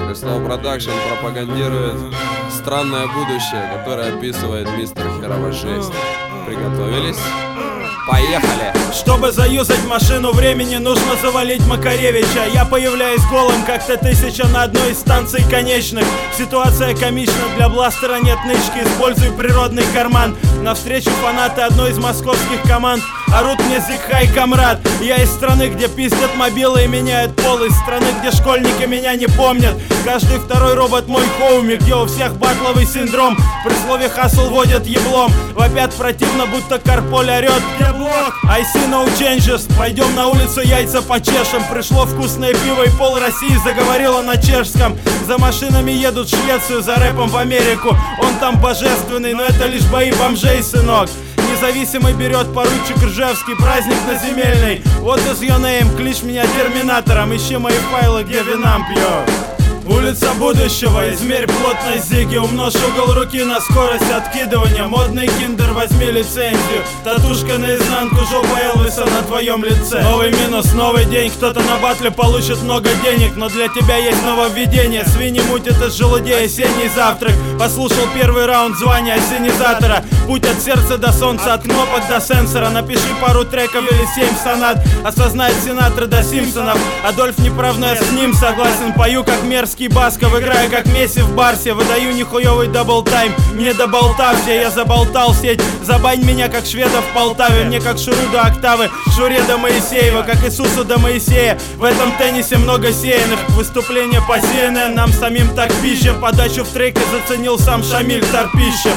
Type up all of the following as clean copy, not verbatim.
Slow Production пропагандирует странное будущее, которое описывает мистер Херово Жесть. Приготовились? Поехали! Чтобы заюзать машину времени, нужно завалить Макаревича. Я появляюсь голым, как Т-1000 на одной из станций конечных. Ситуация комична, для бластера нет нычки. Использую природный карман. Навстречу фанаты одной из московских команд орут мне зикхай, комрад. Я из страны, где пиздят мобилы и меняют пол. Из страны, где школьники меня не помнят. Каждый второй робот мой хоуми, где у всех батловый синдром. При слове хасл водят еблом. Вопят противно, будто Карполь орет: где блок? I see no changes. Пойдем на улицу, яйца почешем. Пришло вкусное пиво и пол России заговорила на чешском. За машинами едут в Швецию, за рэпом в Америку. Он там божественный, но это лишь бои бомжей, сынок. Независимый берет поручик Ржевский, праздник на земельный. What is your name? Клич меня терминатором. Ищи мои файлы, где винам пьет. Улица будущего, измерь плотность зиги. Умножь угол руки на скорость откидывания. Модный киндер, возьми лицензию. Татушка наизнанку, жопа Элвиса на твоем лице. Новый минус, новый день. Кто-то на батле получит много денег, но для тебя есть нововведение. Свиньи мутят из желудей, осенний завтрак. Послушал первый раунд звания ассенизатора. Путь от сердца до солнца, от кнопок до сенсора. Напиши пару треков или 7 сонат. Осознает Синатра до Симпсонов. Адольф неправ, но я с ним согласен. Пою как мерзкий Басков, играю как Месси в Барсе. Выдаю нихуевый даблтайм, не доболтався. Я заболтал сеть, забань меня как шведа в Полтаве. Мне как Шуру до октавы, Шуре до Моисеева, как Иисусу до Моисея. В этом теннисе много сеянных. Выступление по CNN, нам самим так пища. Подачу в треке заценил сам Шамиль Тарпищев.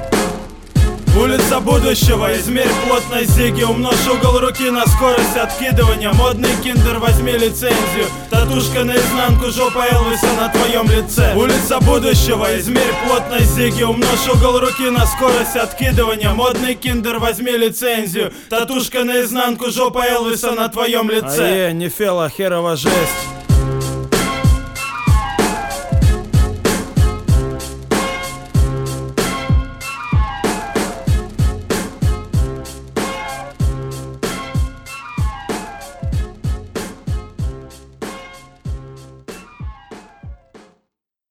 Улица будущего, измерь плотность зиги. Умножь угол руки на скорость откидывания. Модный киндер, возьми лицензию. Татушка наизнанку, жопа Элвиса на твоем лице. Улица будущего, измерь плотность зиги. Умножь угол руки на скорость откидывания. Модный киндер, возьми лицензию. Татушка наизнанку, жопа Элвиса на твоем лице. Не фела, Херово Жесть.